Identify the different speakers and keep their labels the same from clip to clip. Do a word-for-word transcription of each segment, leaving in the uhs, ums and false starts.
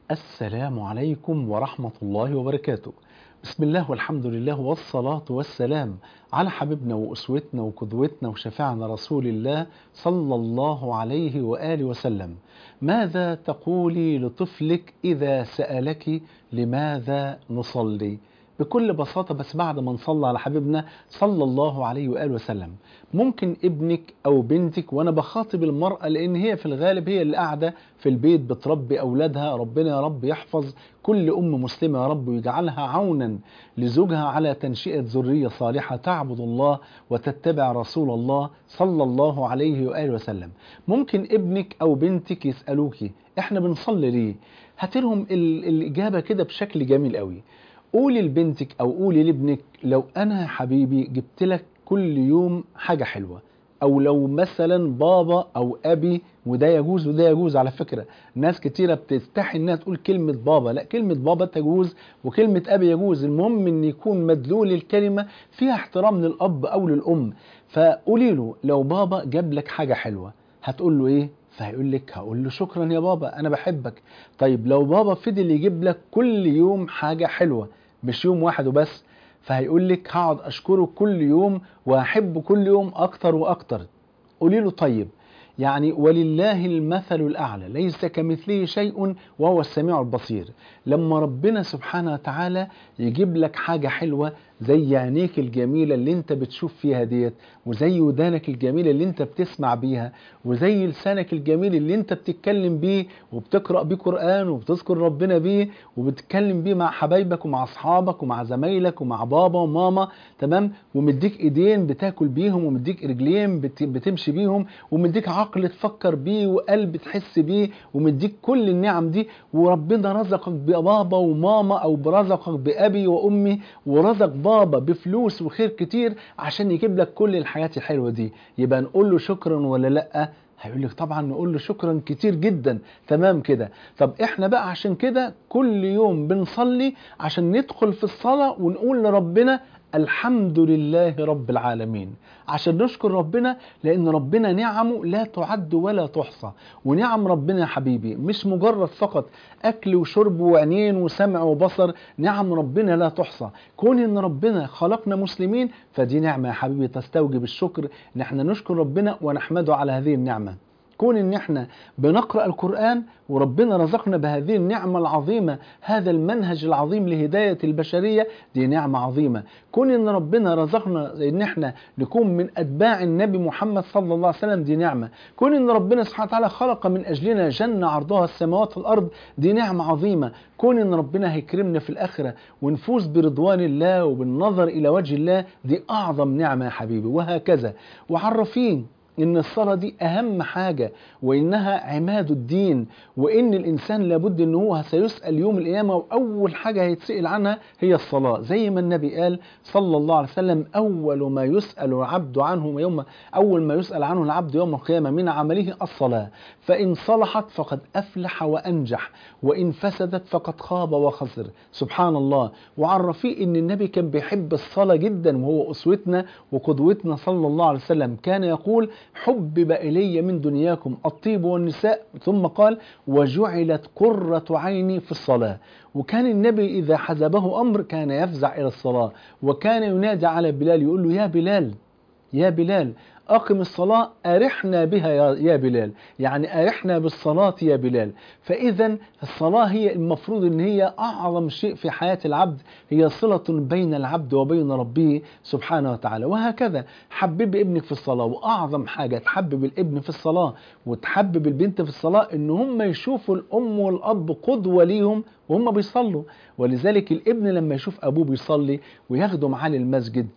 Speaker 1: السلام عليكم ورحمة الله وبركاته. بسم الله والحمد لله والصلاة والسلام على حبيبنا وأسوتنا وقدوتنا وشفيعنا رسول الله صلى الله عليه وآله وسلم. ماذا تقولي لطفلك إذا سألك لماذا نصلي؟ بكل بساطة، بس بعد ما نصلي على حبيبنا صلى الله عليه وآله وسلم. ممكن ابنك أو بنتك، وأنا بخاطب المرأة لأن هي في الغالب هي اللي قاعدة في البيت بتربي أولادها، ربنا يا رب يحفظ كل أم مسلمة يا رب ويجعلها عونا لزوجها على تنشئة ذرية صالحة تعبد الله وتتبع رسول الله صلى الله عليه وآله وسلم. ممكن ابنك أو بنتك يسألوكي احنا بنصلي ليه؟ هاتلهم ال- الإجابة كده بشكل جميل قوي. قولي لبنتك أو قولي لابنك لو أنا يا حبيبي جبت لك كل يوم حاجة حلوة، أو لو مثلا بابا أو أبي، وده يجوز وده يجوز على فكرة. ناس كتيرة بتستحي إنها تقول كلمة بابا، لا، كلمة بابا تجوز وكلمة أبي يجوز، المهم إن يكون مدلول الكلمة فيها احترام للأب أو للأم. فقولي له لو بابا جاب لك حاجة حلوة هتقول له إيه؟ فهيقول لك هقول له شكرا يا بابا أنا بحبك. طيب لو بابا فضل يجيب لك كل يوم حاجة حلوة، مش يوم واحد وبس، فهيقول لك هقعد أشكره كل يوم وأحبه كل يوم أكتر وأكتر. قولي له طيب، يعني ولله المثل الأعلى ليس كمثله شيء وهو السميع البصير. لما ربنا سبحانه وتعالى يجيب لك حاجة حلوة زي عينيك الجميلة اللي انت بتشوف فيها ديت، وزي ودانك الجميلة اللي انت بتسمع بيها، وزي لسانك الجميل اللي انت بتتكلم بيه وبتقرأ بيه قرآن وبتذكر ربنا بيه وبتتكلم بيه مع حبايبك ومع أصحابك ومع زمايلك ومع بابا وماما، تمام؟ ومديك ايدين بتاكل بيهم، ومديك رجلين بت- بتمشي بيهم، ومديك عقل تفكر بيه وقلب تحس بيه، ومديك كل النعم دي، وربنا رزقك ببابا وماما او برزقك بأبي وأمي، ورزق بابا بفلوس وخير كتير عشان يجيب لك كل الحياة الحلوة دي، يبقى نقول له شكرا ولا لأ؟ هيقول لك طبعا نقول له شكرا كتير جدا. تمام كده. طب احنا بقى عشان كده كل يوم بنصلي عشان ندخل في الصلاة ونقول لربنا الحمد لله رب العالمين، عشان نشكر ربنا لأن ربنا نعمه لا تعد ولا تحصى. ونعم ربنا يا حبيبي مش مجرد فقط أكل وشرب وعينين وسمع وبصر، نعم ربنا لا تحصى. كون إن ربنا خلقنا مسلمين فدي نعمة يا حبيبي تستوجب الشكر، إن احنا نشكر ربنا ونحمده على هذه النعمة. كون ان احنا بنقرأ القرآن وربنا رزقنا بهذه النعمة العظيمة، هذا المنهج العظيم لهداية البشرية، دي نعمة عظيمة. كون ان ربنا رزقنا ان احنا نكون من اتباع النبي محمد صلى الله عليه وسلم، دي نعمة. كون ان ربنا سبحانه وتعالى خلق من اجلنا جنة عرضها السماوات والارض، دي نعمة عظيمة. كون ان ربنا هيكرمنا في الاخرة ونفوز برضوان الله وبالنظر الى وجه الله، دي اعظم نعمة يا حبيبي. وهكذا. وعرفين إن الصلاة دي أهم حاجة، وإنها عماد الدين، وإن الإنسان لابد إن هو سيسأل يوم القيامة وأول حاجة هيتسأل عنها هي الصلاة، زي ما النبي قال صلى الله عليه وسلم أول ما يسأل العبد عنه يوم أول ما يسأل عنه العبد يوم القيامة من عمله الصلاة، فإن صلحت فقد أفلح وأنجح، وإن فسدت فقد خاب وخسر. سبحان الله. وعرفيه إن النبي كان بيحب الصلاة جدا، وهو أسوتنا وقدوتنا صلى الله عليه وسلم. كان يقول حبب إلي من دنياكم الطيب والنساء، ثم قال وجعلت قرة عيني في الصلاة. وكان النبي إذا حزبه أمر كان يفزع إلى الصلاة، وكان ينادي على بلال يقول له يا بلال يا بلال أقم الصلاة أرحنا بها يا يا بلال، يعني أرحنا بالصلاة يا بلال. فإذا الصلاة هي المفروض أن هي أعظم شيء في حياة العبد، هي صلة بين العبد وبين ربه سبحانه وتعالى. وهكذا حبب ابنك في الصلاة، وأعظم حاجة تحبب الابن في الصلاة وتحبب البنت في الصلاة إن هم يشوفوا الأم والأب قدوة ليهم وهم بيصلوا. ولذلك الابن لما يشوف أبوه بيصلي وياخده معاه للمسجد،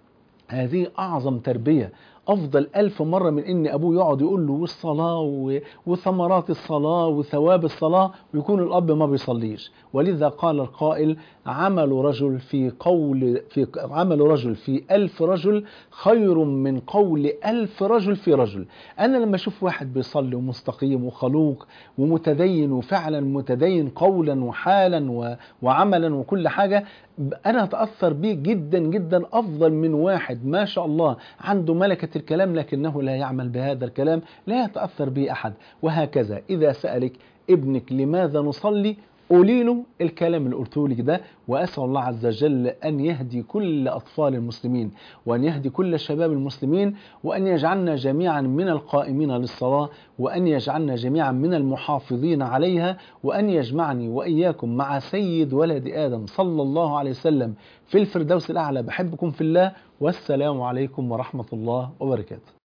Speaker 1: هذه أعظم تربية، أفضل ألف مرة من إن أبوه يقعد يقول له والصلاة و- وثمرات الصلاة وثواب الصلاة، ويكون الأب ما بيصليش. ولذا قال القائل عمل رجل في قول في عمل رجل في ألف رجل خير من قول ألف رجل في رجل. أنا لما أشوف واحد بيصلي ومستقيم وخلوق ومتدين، وفعلا متدين قولا وحالا و- وعملا وكل حاجة، أنا أتأثر بيه جدا جدا، أفضل من واحد ما شاء الله عنده ملكة الكلام لكنه لا يعمل بهذا الكلام، لا يتأثر به أحد. وهكذا إذا سألك ابنك لماذا نصلي، قولي له الكلام اللي قلته لك ده، وأسأل الله عز وجل أن يهدي كل أطفال المسلمين، وأن يهدي كل شباب المسلمين، وأن يجعلنا جميعا من القائمين للصلاة، وأن يجعلنا جميعا من المحافظين عليها، وأن يجمعني وإياكم مع سيد ولد آدم صلى الله عليه وسلم في الفردوس الأعلى. بحبكم في الله، والسلام عليكم ورحمة الله وبركاته.